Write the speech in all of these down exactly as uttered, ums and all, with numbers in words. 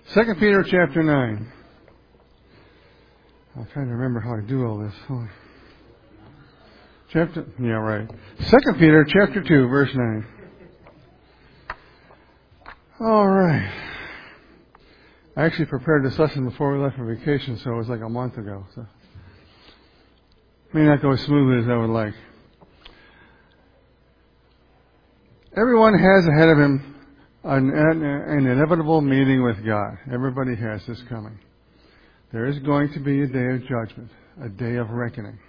Second Peter chapter nine. I'm trying to remember how I do all this. Hold on. Chapter, yeah, right. Second Peter chapter two, verse nine. All right. I actually prepared this lesson before we left for vacation, so it was like a month ago. So may not go as smoothly as I would like. Everyone has ahead of him an, an, an inevitable meeting with God. Everybody has this coming. There is going to be a day of judgment, a day of reckoning.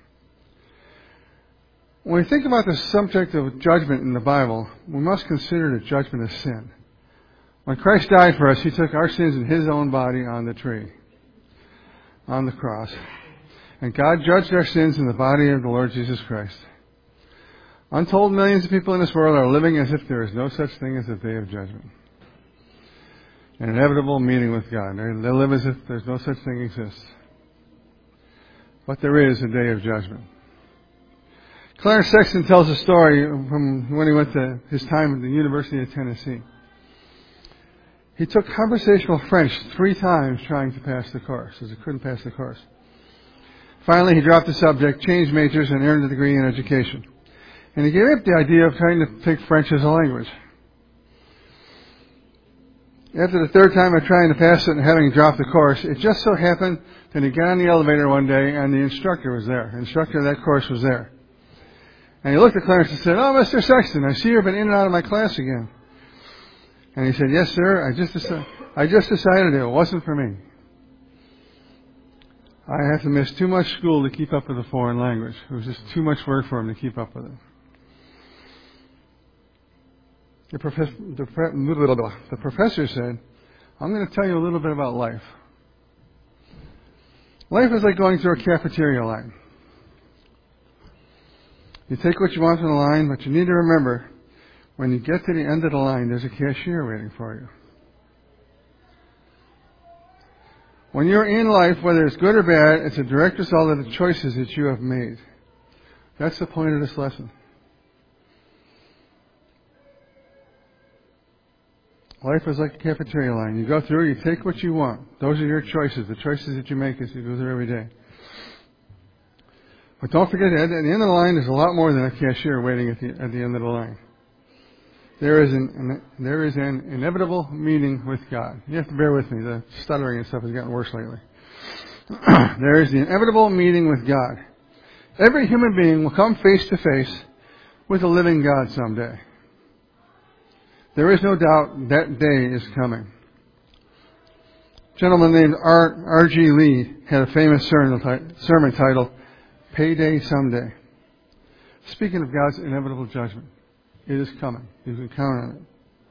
When we think about the subject of judgment in the Bible, we must consider the judgment of sin. When Christ died for us, He took our sins in His own body on the tree, on the cross. And God judged our sins in the body of the Lord Jesus Christ. Untold millions of people in this world are living as if there is no such thing as a day of judgment. An inevitable meeting with God. They live as if there's no such thing exists. But there is a day of judgment. Clarence Sexton tells a story from when he went to his time at the University of Tennessee. He took conversational French three times trying to pass the course, as he couldn't pass the course. Finally, he dropped the subject, changed majors, and earned a degree in education. And he gave up the idea of trying to take French as a language. After the third time of trying to pass it and having dropped the course, it just so happened that he got on the elevator one day and the instructor was there. The instructor of that course was there. And he looked at Clarence and said, "Oh, Mister Sexton, I see you've been in and out of my class again." And he said, "Yes, sir, I just, deci- I just decided it wasn't for me. I have to miss too much school to keep up with a foreign language. It was just too much work for him to keep up with it." The, professor, the, the professor said, "I'm going to tell you a little bit about life. Life is like going through a cafeteria line. You take what you want from the line, but you need to remember, when you get to the end of the line, there's a cashier waiting for you. When you're in life, whether it's good or bad, it's a direct result of the choices that you have made." That's the point of this lesson. Life is like a cafeteria line. You go through, you take what you want. Those are your choices, the choices that you make as you go through every day. But don't forget, at the end of the line, there's a lot more than a cashier waiting at the, at the end of the line. There is an, an there is an inevitable meeting with God. You have to bear with me. The stuttering and stuff has gotten worse lately. There is the inevitable meeting with God. Every human being will come face to face with a living God someday. There is no doubt that day is coming. A gentleman named R G Lee had a famous sermon, sermon titled, "Payday Someday." Speaking of God's inevitable judgment. It is coming. You can count on it.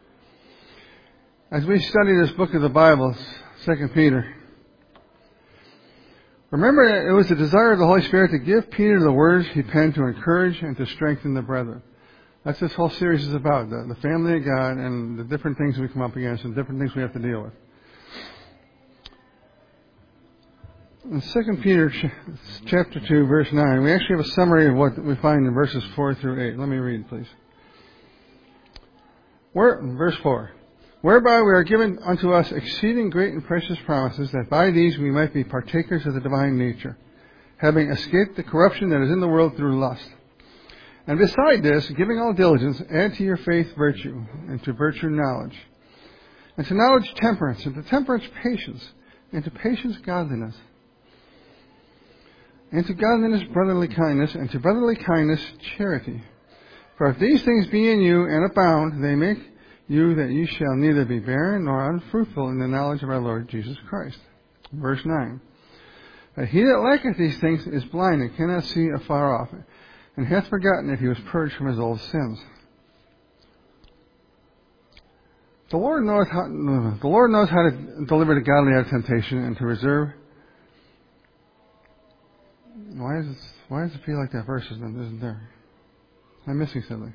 As we study this book of the Bible, Second Peter, remember it was the desire of the Holy Spirit to give Peter the words he penned to encourage and to strengthen the brethren. That's what this whole series is about, the, the family of God and the different things we come up against and different things we have to deal with. In Second Peter chapter two, verse nine, we actually have a summary of what we find in verses four through eight. Let me read, please. Where, verse four, "Whereby we are given unto us exceeding great and precious promises, that by these we might be partakers of the divine nature, having escaped the corruption that is in the world through lust. And beside this, giving all diligence, add to your faith virtue, and to virtue knowledge, and to knowledge temperance, and to temperance patience, and to patience godliness, and to godliness brotherly kindness, and to brotherly kindness charity. For if these things be in you and abound, they make you that you shall neither be barren nor unfruitful in the knowledge of our Lord Jesus Christ." Verse nine, "But he that lacketh these things is blind and cannot see afar off, and hath forgotten that he was purged from his old sins." The Lord knows how, the Lord knows how to deliver the godly out of temptation and to reserve. Why is it, why does it feel like that verse isn't, isn't there? Am I missing something?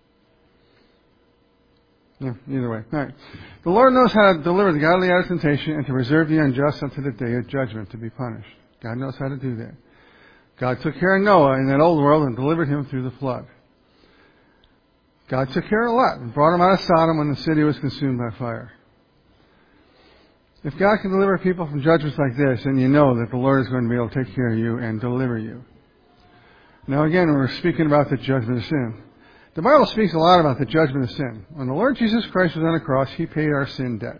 Yeah, either way. All right. The Lord knows how to deliver the godly out of temptation and to reserve the unjust unto the day of judgment to be punished. God knows how to do that. God took care of Noah in that old world and delivered him through the flood. God took care of Lot and brought him out of Sodom when the city was consumed by fire. If God can deliver people from judgments like this, then you know that the Lord is going to be able to take care of you and deliver you. Now again, we're speaking about the judgment of sin. The Bible speaks a lot about the judgment of sin. When the Lord Jesus Christ was on the cross, He paid our sin debt.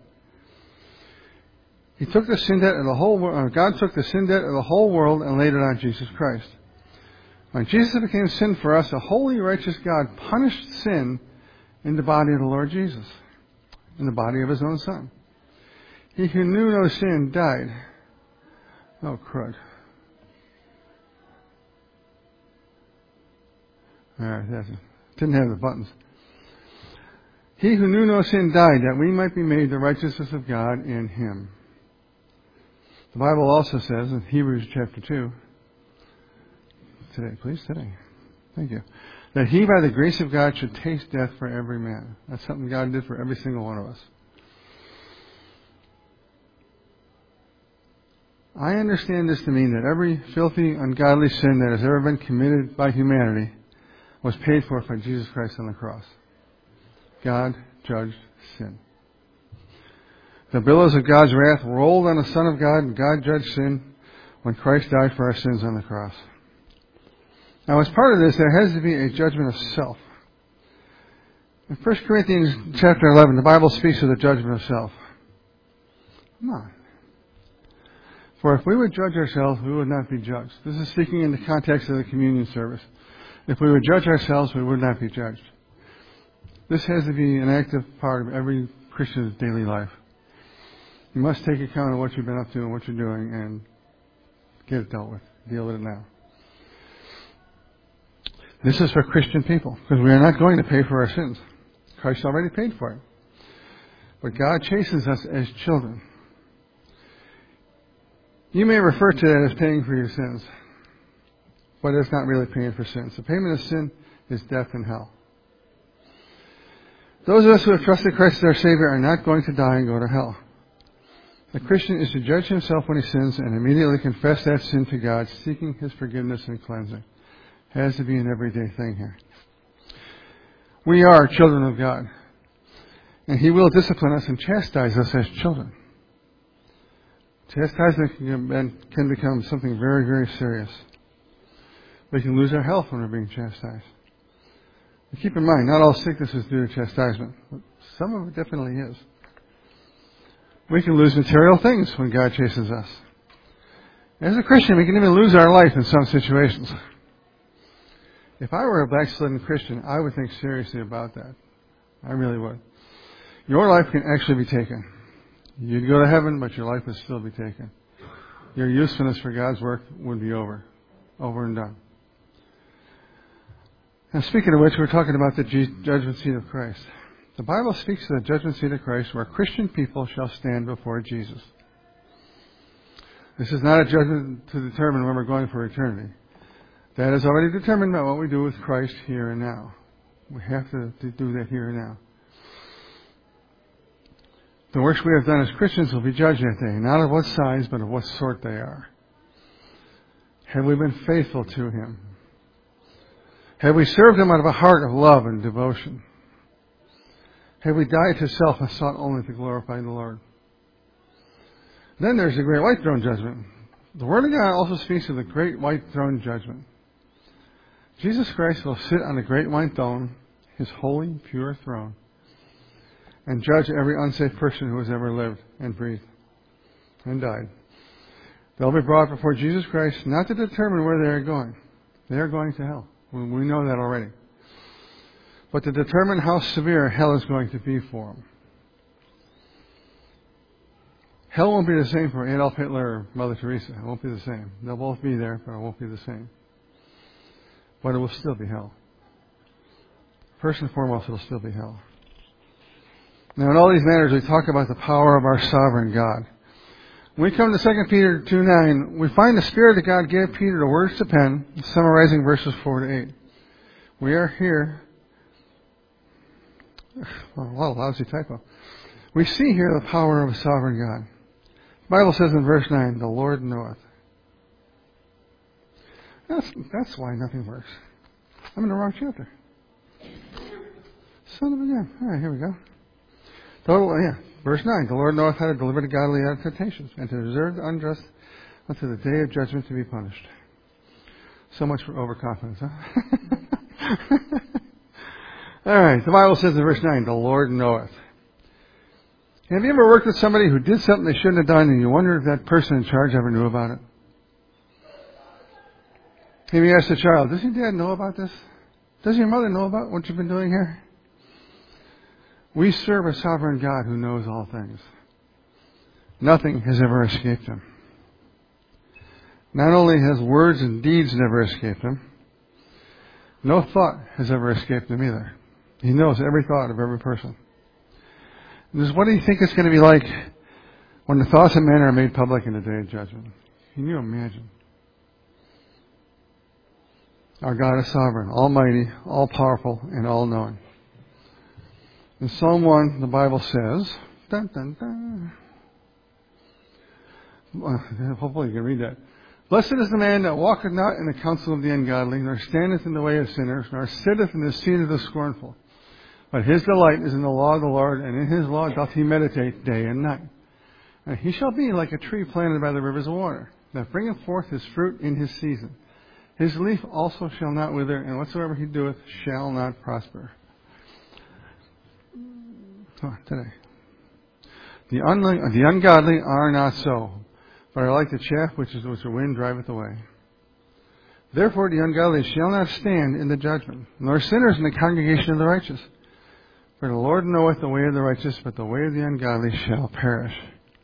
He took the sin debt of the whole world. God took the sin debt of the whole world and laid it on Jesus Christ. When Jesus became sin for us, a holy, righteous God punished sin in the body of the Lord Jesus, in the body of His own Son. He who knew no sin died. Oh, crud. All right, that's it. Didn't have the buttons. He who knew no sin died, that we might be made the righteousness of God in Him. The Bible also says in Hebrews chapter two, today, please, today, thank you, that He by the grace of God should taste death for every man. That's something God did for every single one of us. I understand this to mean that every filthy, ungodly sin that has ever been committed by humanity was paid for by Jesus Christ on the cross. God judged sin. The billows of God's wrath rolled on the Son of God, and God judged sin when Christ died for our sins on the cross. Now, as part of this, there has to be a judgment of self. In First Corinthians chapter eleven, the Bible speaks of the judgment of self. Come on. For if we would judge ourselves, we would not be judged. This is speaking in the context of the communion service. If we would judge ourselves, we would not be judged. This has to be an active part of every Christian's daily life. You must take account of what you've been up to and what you're doing and get it dealt with. Deal with it now. This is for Christian people, because we are not going to pay for our sins. Christ already paid for it. But God chastens us as children. You may refer to that as paying for your sins, but it's not really paying for sins. The payment of sin is death and hell. Those of us who have trusted Christ as our Savior are not going to die and go to hell. The Christian is to judge himself when he sins and immediately confess that sin to God, seeking His forgiveness and cleansing. It has to be an everyday thing here. We are children of God, and He will discipline us and chastise us as children. Chastisement can become something very, very serious. We can lose our health when we're being chastised. But keep in mind, not all sickness is due to chastisement. Some of it definitely is. We can lose material things when God chases us. As a Christian, we can even lose our life in some situations. If I were a backslidden Christian, I would think seriously about that. I really would. Your life can actually be taken. You'd go to heaven, but your life would still be taken. Your usefulness for God's work would be over. Over and done. Now, speaking of which, we're talking about the judgment seat of Christ. The Bible speaks of the judgment seat of Christ where Christian people shall stand before Jesus. This is not a judgment to determine when we're going for eternity. That is already determined by what we do with Christ here and now. We have to, to do that here and now. The works we have done as Christians will be judged that day, not of what size, but of what sort they are. Have we been faithful to Him? Have we served Him out of a heart of love and devotion? Have we died to self and sought only to glorify the Lord? Then there's the great white throne judgment. The Word of God also speaks of the great white throne judgment. Jesus Christ will sit on the great white throne, His holy, pure throne, and judge every unsafe person who has ever lived and breathed and died. They'll be brought before Jesus Christ not to determine where they are going. They are going to hell. We know that already. But to determine how severe hell is going to be for them. Hell won't be the same for Adolf Hitler or Mother Teresa. It won't be the same. They'll both be there, but it won't be the same. But it will still be hell. First and foremost, it will still be hell. Now, in all these matters, we talk about the power of our sovereign God. When we come to Second Peter two nine, we find the Spirit that God gave Peter the words to pen, summarizing verses four to eight. We are here. Oh, what a lousy typo. We see here the power of a sovereign God. The Bible says in verse nine, the Lord knoweth. That's, that's why nothing works. I'm in the wrong chapter. Son of a gun. All right, here we go. Total, yeah. Verse nine, the Lord knoweth how to deliver the godly out of temptations, and to reserve the unjust unto the day of judgment to be punished. So much for overconfidence, huh? All right, the Bible says in verse nine, the Lord knoweth. Have you ever worked with somebody who did something they shouldn't have done, and you wonder if that person in charge ever knew about it? Have you asked the child, does your dad know about this? Does your mother know about what you've been doing here? We serve a sovereign God who knows all things. Nothing has ever escaped him. Not only has words and deeds never escaped him, no thought has ever escaped him either. He knows every thought of every person. And this is what do you think it's going to be like when the thoughts of men are made public in the day of judgment? Can you imagine? Our God is sovereign, almighty, all-powerful, and all-knowing. In Psalm one, the Bible says, dun, dun, dun. Well, hopefully you can read that. Blessed is the man that walketh not in the counsel of the ungodly, nor standeth in the way of sinners, nor sitteth in the seat of the scornful. But his delight is in the law of the Lord, and in his law doth he meditate day and night. And he shall be like a tree planted by the rivers of water, that bringeth forth his fruit in his season. His leaf also shall not wither, and whatsoever he doeth shall not prosper. Oh, today. The, un- the ungodly are not so, but are like the chaff which is which the wind driveth away. Therefore the ungodly shall not stand in the judgment, nor sinners in the congregation of the righteous. For the Lord knoweth the way of the righteous, but the way of the ungodly shall perish.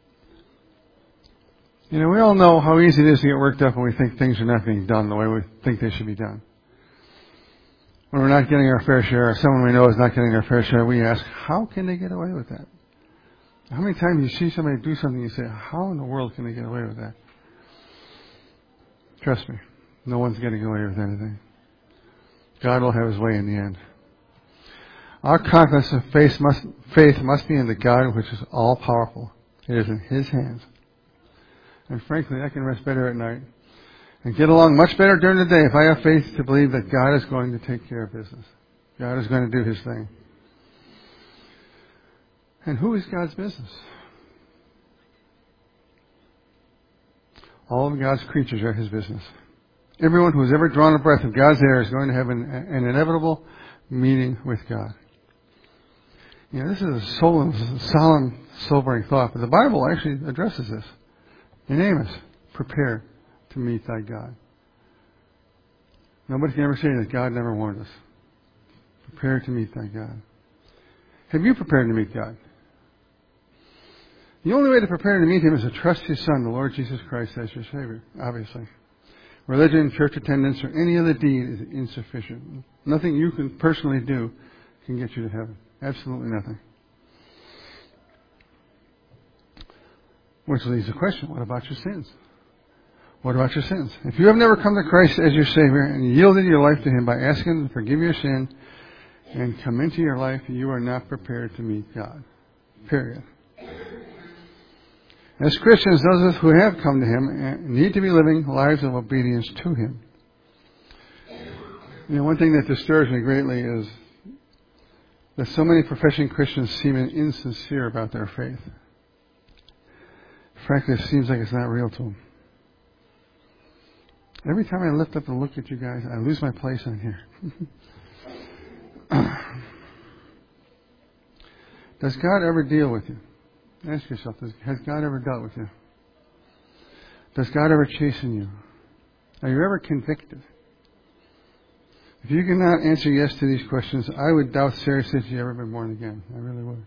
You know, we all know how easy it is to get worked up when we think things are not being done the way we think they should be done. When we're not getting our fair share, or someone we know is not getting our fair share, we ask, how can they get away with that? How many times you see somebody do something and you say, how in the world can they get away with that? Trust me, no one's getting away with anything. God will have his way in the end. Our confidence and faith must, faith must be in the God which is all-powerful. It is in his hands. And frankly, I can rest better at night and get along much better during the day if I have faith to believe that God is going to take care of business. God is going to do his thing. And who is God's business? All of God's creatures are his business. Everyone who has ever drawn a breath of God's air is going to have an, an inevitable meeting with God. You know, this is a solemn, solemn, sobering thought, but the Bible actually addresses this. In Amos, prepare to meet thy God. Nobody can ever say that God never warned us. Prepare to meet thy God. Have you prepared to meet God? The only way to prepare to meet him is to trust his Son, the Lord Jesus Christ, as your Savior, obviously. Religion, church attendance, or any other deed is insufficient. Nothing you can personally do can get you to heaven. Absolutely nothing. Which leaves the question, what about your sins? What about your sins? If you have never come to Christ as your Savior and yielded your life to him by asking him to forgive your sin and come into your life, you are not prepared to meet God. Period. As Christians, those of us who have come to him need to be living lives of obedience to him. You know, one thing that disturbs me greatly is that so many professing Christians seem insincere about their faith. Frankly, it seems like it's not real to them. Every time I lift up and look at you guys, I lose my place in here. Does God ever deal with you? Ask yourself, does, has God ever dealt with you? Does God ever chasten you? Are you ever convicted? If you cannot answer yes to these questions, I would doubt seriously if you've ever been born again. I really would.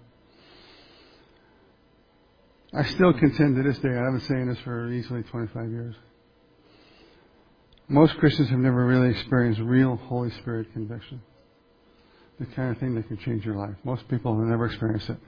I still contend to this day, I've been saying this for easily twenty-five years. Most Christians have never really experienced real Holy Spirit conviction. The kind of thing that can change your life. Most people have never experienced it.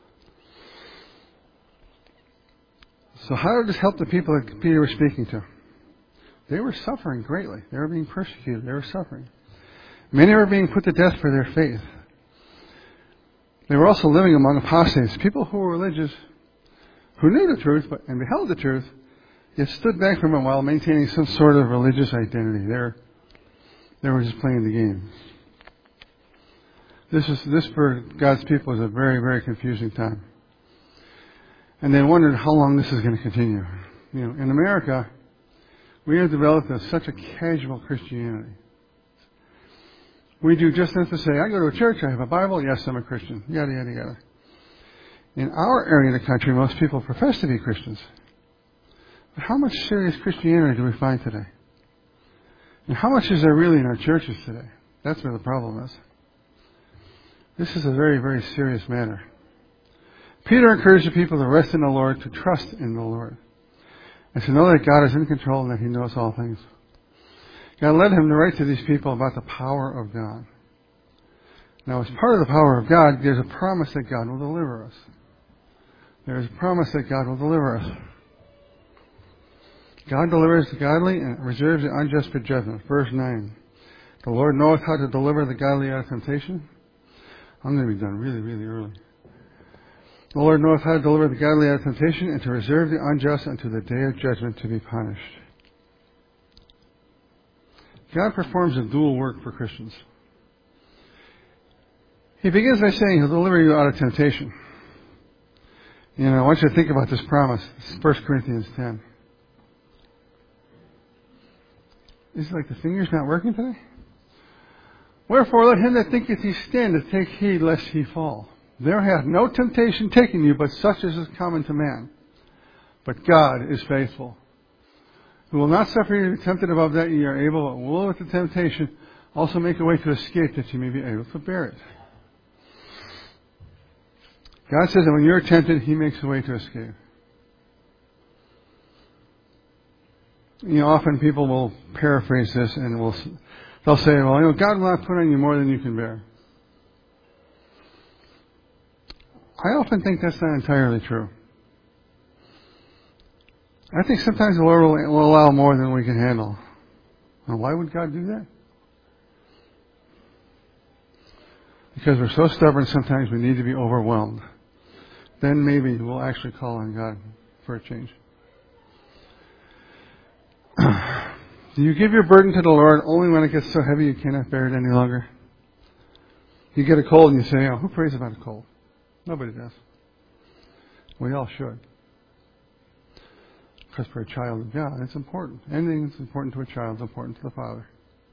So how did this help the people that Peter was speaking to? They were suffering greatly. They were being persecuted. They were suffering. Many were being put to death for their faith. They were also living among apostates, people who were religious, who knew the truth but and beheld the truth, yet stood back from it while maintaining some sort of religious identity. They were, they were just playing the game. This is this for God's people is a very, very confusing time. And they wondered how long this is going to continue. You know, in America, we have developed a, such a casual Christianity. We do just enough to say, I go to a church, I have a Bible, yes, I'm a Christian, yada, yada, yada. In our area of the country, most people profess to be Christians. But how much serious Christianity do we find today? And how much is there really in our churches today? That's where the problem is. This is a very, very serious matter. Peter encouraged the people to rest in the Lord, to trust in the Lord, and to know that God is in control and that He knows all things. God led him to write to these people about the power of God. Now, as part of the power of God, there's a promise that God will deliver us. There is a promise that God will deliver us. God delivers the godly and reserves the unjust for judgment. Verse nine. The Lord knoweth how to deliver the godly out of temptation. I'm going to be done really, really early. The Lord knoweth how to deliver the godly out of temptation and to reserve the unjust unto the day of judgment to be punished. God performs a dual work for Christians. He begins by saying He'll deliver you out of temptation. You know, I want you to think about this promise. It's First Corinthians ten. Is it like the finger's not working today? Wherefore let him that thinketh he standeth take heed lest he fall. There hath no temptation taken you, but such as is common to man. But God is faithful, who will not suffer you to be tempted above that ye are able, but will with the temptation also make a way to escape, that ye may be able to bear it. God says that when you're tempted, He makes a way to escape. You know, often people will paraphrase this and will they'll say, well, you know, God will not put on you more than you can bear. I often think that's not entirely true. I think sometimes the Lord will, will allow more than we can handle. Now, why would God do that? Because we're so stubborn, sometimes we need to be overwhelmed. Then maybe we'll actually call on God for a change. Do you give your burden to the Lord only when it gets so heavy you cannot bear it any longer? You get a cold and you say, oh, who prays about a cold? Nobody does. We all should. Because for a child of God, it's important. Anything that's important to a child is important to the Father.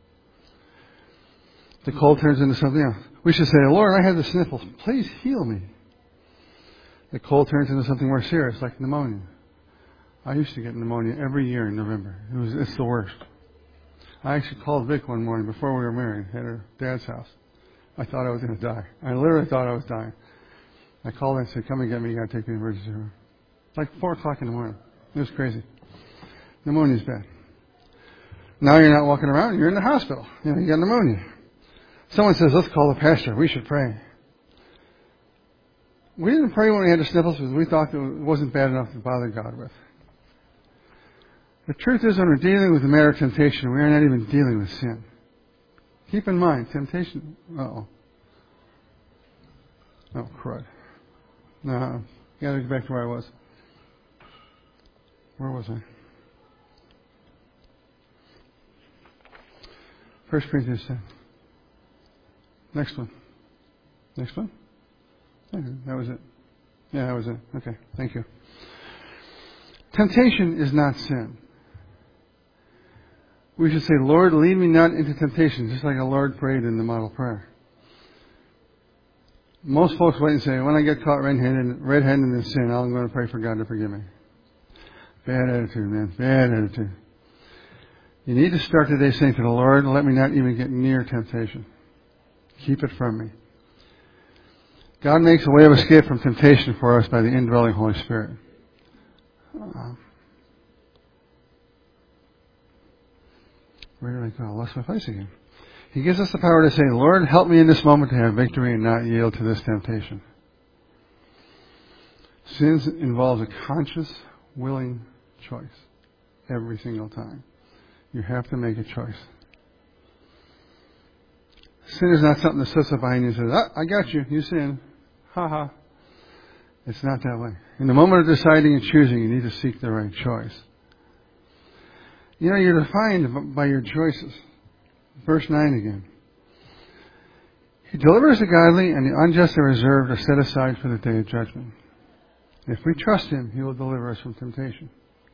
The cold turns into something else. We should say, Lord, I have the sniffles. Please heal me. The cold turns into something more serious, like pneumonia. I used to get pneumonia every year in November. It was, it's the worst. I actually called Vic one morning before we were married at her dad's house. I thought I was going to die. I literally thought I was dying. I called her and said, come and get me. You got to take me to the emergency room. Like four o'clock in the morning. It was crazy. Pneumonia's bad. Now you're not walking around. You're in the hospital. You know, you got pneumonia. Someone says, let's call the pastor. We should pray. We didn't pray when we had the sniffles because we thought it wasn't bad enough to bother God with. The truth is, when we're dealing with the matter of temptation, we are not even dealing with sin. Keep in mind, temptation... Uh-oh. Oh, crud. No, got to get back to where I was. Where was I? First Corinthians ten. Next one. Next one? Okay, that was it. Yeah, that was it. Okay, thank you. Temptation is not sin. We should say, Lord, lead me not into temptation, just like our Lord prayed in the model prayer. Most folks wait and say, when I get caught red-handed, red-handed in sin, I'm going to pray for God to forgive me. Bad attitude, man. Bad attitude. You need to start today saying to the Lord, let me not even get near temptation. Keep it from me. God makes a way of escape from temptation for us by the indwelling Holy Spirit. Uh, where did I go? I lost my place again. He gives us the power to say, Lord, help me in this moment to have victory and not yield to this temptation. Sin involves a conscious, willing choice every single time. You have to make a choice. Sin is not something that sits up behind you and says, ah, I got you, you sin. Ha ha. It's not that way. In the moment of deciding and choosing, you need to seek the right choice. You know, you're defined by your choices. Verse nine again. He delivers the godly and the unjust are reserved or set aside for the day of judgment. If we trust Him, He will deliver us from temptation.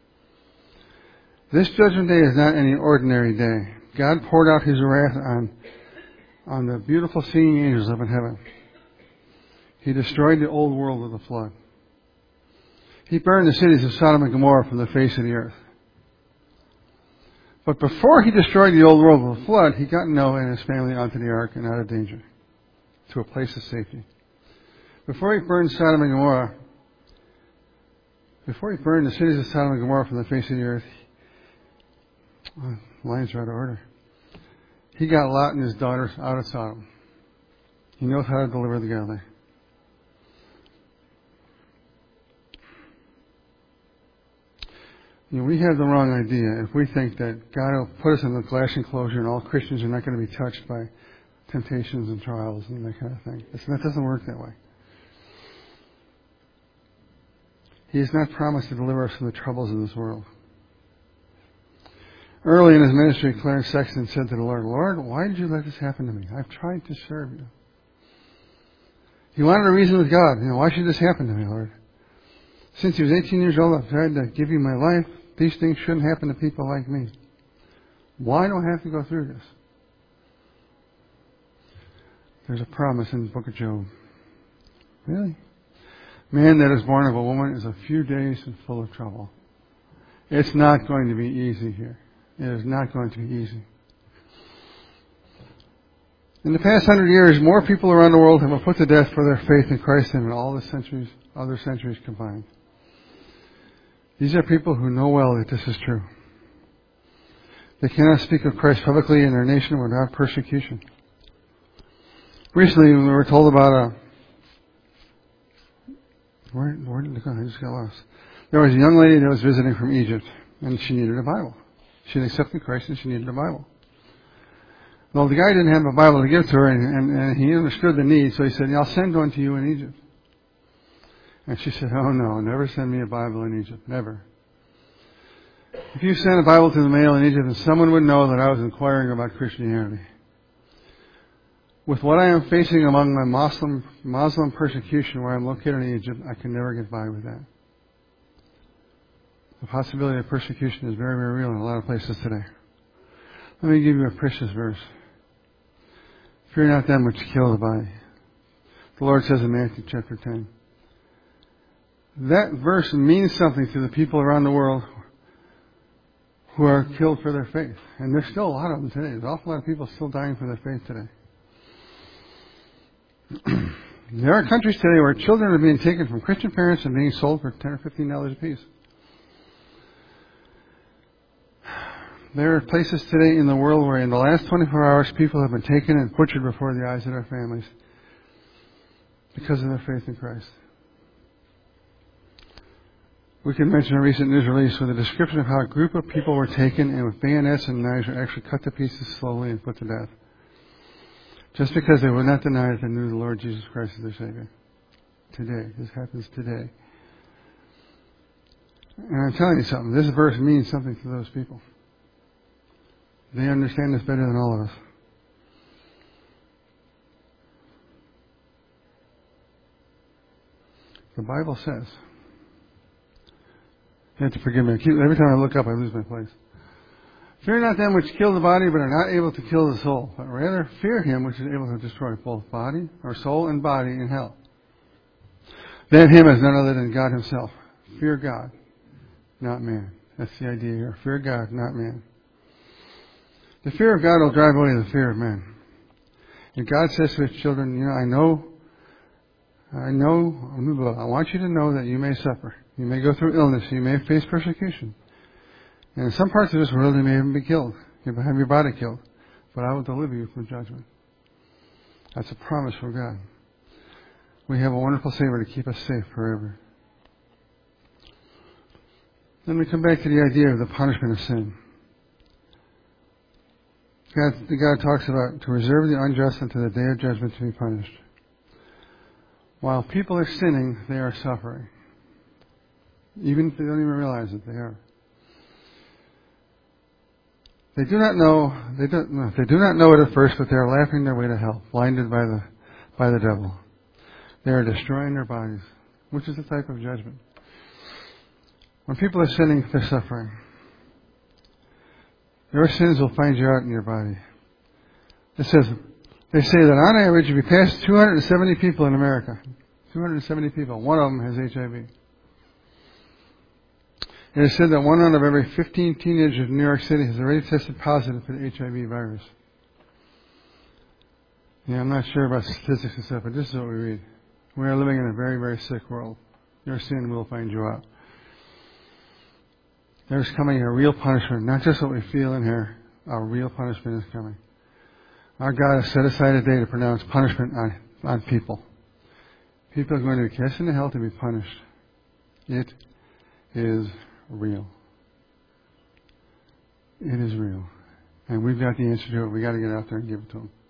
This judgment day is not any ordinary day. God poured out His wrath on, on the beautiful singing angels up in heaven. He destroyed the old world with a flood. He burned the cities of Sodom and Gomorrah from the face of the earth. But before He destroyed the old world with a flood, He got Noah and his family onto the ark and out of danger, to a place of safety. Before He burned Sodom and Gomorrah, before He burned the cities of Sodom and Gomorrah from the face of the earth, oh, lines are out of order. He got Lot and his daughters out of Sodom. He knows how to deliver the godly. You know, we have the wrong idea if we think that God will put us in the glass enclosure and all Christians are not going to be touched by temptations and trials and that kind of thing. It's, that doesn't work that way. He has not promised to deliver us from the troubles of this world. Early in his ministry, Clarence Sexton said to the Lord, Lord, why did you let this happen to me? I've tried to serve you. He wanted a reason with God. You know, why should this happen to me, Lord? Since he was eighteen years old, I've tried to give you my life. These things shouldn't happen to people like me. Why do I have to go through this? There's a promise in the book of Job. Really? Man that is born of a woman is a few days and full of trouble. It's not going to be easy here. It is not going to be easy. In the past hundred years, more people around the world have been put to death for their faith in Christ than in all the centuries, other centuries combined. These are people who know well that this is true. They cannot speak of Christ publicly in their nation without persecution. Recently, we were told about a... Where, where did it go? I just got lost. There was a young lady that was visiting from Egypt, and she needed a Bible. She had accepted Christ, and she needed a Bible. Well, the guy didn't have a Bible to give to her, and, and, and he understood the need, so he said, I'll send one to you in Egypt. And she said, oh no, never send me a Bible in Egypt. Never. If you sent a Bible to the mail in Egypt, then someone would know that I was inquiring about Christianity. With what I am facing among my Muslim, Muslim persecution where I'm located in Egypt, I can never get by with that. The possibility of persecution is very, very real in a lot of places today. Let me give you a precious verse. Fear not them which kill the body. The Lord says in Matthew chapter ten. That verse means something to the people around the world who are killed for their faith. And there's still a lot of them today. There's an awful lot of people still dying for their faith today. There are countries today where children are being taken from Christian parents and being sold for ten or fifteen dollars a piece. There are places today in the world where in the last twenty-four hours people have been taken and butchered before the eyes of their families because of their faith in Christ. We can mention a recent news release with a description of how a group of people were taken and with bayonets and knives were actually cut to pieces slowly and put to death. Just because they would not deny that they knew the Lord Jesus Christ as their Savior. Today. This happens today. And I'm telling you something. This verse means something to those people. They understand this better than all of us. The Bible says, you have to forgive me. I keep, every time I look up, I lose my place. Fear not them which kill the body, but are not able to kill the soul, but rather fear him which is able to destroy both body, or soul and body in hell. That him is none other than God himself. Fear God, not man. That's the idea here. Fear God, not man. The fear of God will drive away the fear of man. And God says to his children, you know, I know, I know, I want you to know that you may suffer. You may go through illness. You may face persecution. And in some parts of this world, you may even be killed. You may have your body killed. But I will deliver you from judgment. That's a promise from God. We have a wonderful Savior to keep us safe forever. Then we come back to the idea of the punishment of sin. God, God talks about to reserve the unjust until the day of judgment to be punished. While people are sinning, they are suffering. Even if they don't even realize it, they are. They do not know, they don't, they do not know it at first, but they are laughing their way to hell, blinded by the, by the devil. They are destroying their bodies. which is a type of judgment. When people are sinning, they're suffering. Your sins will find you out in your body. It says, they say that on average, if you pass two hundred seventy people in America, two hundred seventy people, one of them has H I V. It is said that one out of every fifteen teenagers in New York City has already tested positive for the H I V virus. Yeah, I'm not sure about statistics and stuff, but this is what we read. We are living in a very, very sick world. Your sin will find you out. There's coming a real punishment, not just what we feel in here. A real punishment is coming. Our God has set aside a day to pronounce punishment on, on people. People are going to be cast into hell to be punished. It is real. It is real. And we've got the answer to it. We've got to get out there and give it to them.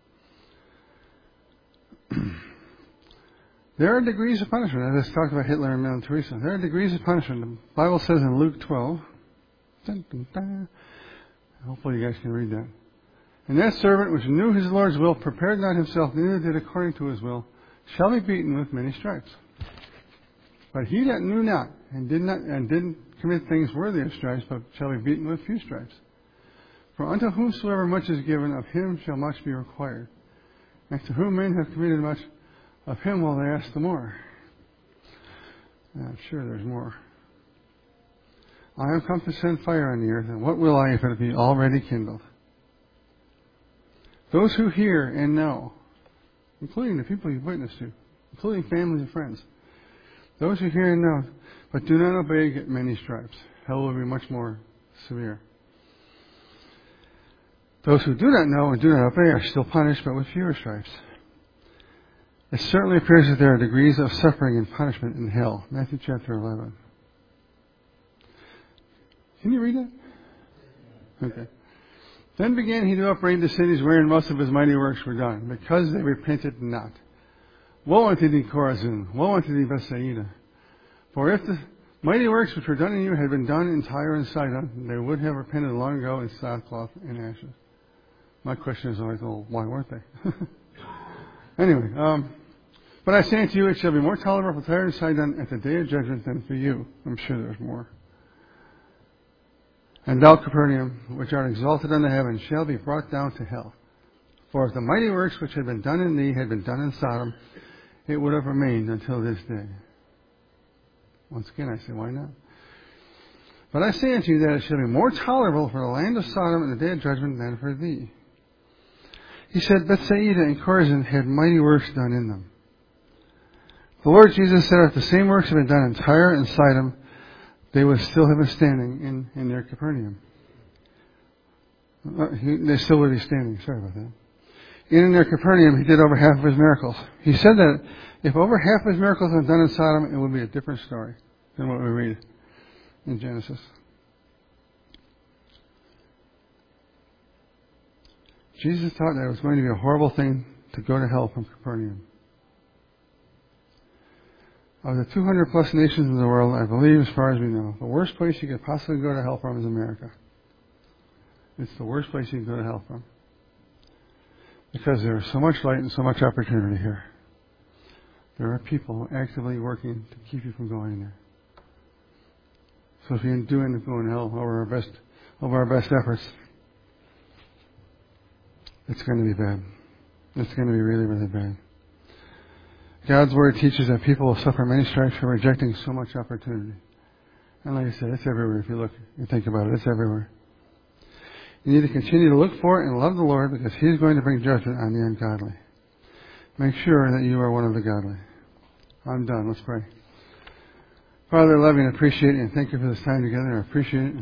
There are degrees of punishment. I just talked about Hitler and Mother Teresa. There are degrees of punishment. The Bible says in Luke twelve, dun, dun, dun, hopefully you guys can read that. And that servant which knew his Lord's will, prepared not himself, neither did according to his will, shall be beaten with many stripes. But he that knew not, and did not, and didn't commit things worthy of stripes, but shall be beaten with few stripes. For unto whomsoever much is given, of him shall much be required. And to whom men have committed much, of him will they ask the more. And I'm sure there's more. I am come to send fire on the earth, and what will I if it be already kindled? Those who hear and know, including the people you've witnessed to, including families and friends, those who hear and know, but do not obey, get many stripes. Hell will be much more severe. Those who do not know and do not obey are still punished, but with fewer stripes. It certainly appears that there are degrees of suffering and punishment in hell. Matthew chapter eleven. Can you read that? Okay. Then began he to upbraid the cities wherein most of his mighty works were done, because they repented not. Woe unto thee, Chorazin! Woe unto thee, Bethsaida! For if the mighty works which were done in you had been done in Tyre and Sidon, they would have repented long ago in sackcloth and ashes. My question is always, well, why weren't they? Anyway, um, but I say unto you, it shall be more tolerable for Tyre and Sidon at the day of judgment than for you. I'm sure there's more. And thou, Capernaum, which art exalted unto heaven, shall be brought down to hell. For if the mighty works which had been done in thee had been done in Sodom, it would have remained until this day. Once again, I say, why not? But I say unto you that it shall be more tolerable for the land of Sodom in the day of judgment than for thee. He said, Bethsaida and Chorazin had mighty works done in them. The Lord Jesus said, if the same works had been done in Tyre and Sidon, they would still have been standing in, in their Capernaum. Uh, he, they still would be standing. Sorry about that. In their Capernaum, he did over half of his miracles. He said that if over half of his miracles had been done in Sodom, it would be a different story than what we read in Genesis. Jesus taught that it was going to be a horrible thing to go to hell from Capernaum. Of the two hundred plus nations in the world, I believe, as far as we know, the worst place you could possibly go to hell from is America. It's the worst place you can go to hell from. Because there is so much light and so much opportunity here. There are people actively working to keep you from going there. So if you do end up going to hell over our best, over our best efforts, it's going to be bad. It's going to be really, really bad. God's Word teaches that people will suffer many stripes for rejecting so much opportunity. And like I said, it's everywhere. If you look and think about it, it's everywhere. You need to continue to look for and love the Lord, because He's going to bring judgment on the ungodly. Make sure that you are one of the godly. I'm done. Let's pray. Father, I love you and appreciate you, and thank you for this time together. I appreciate it.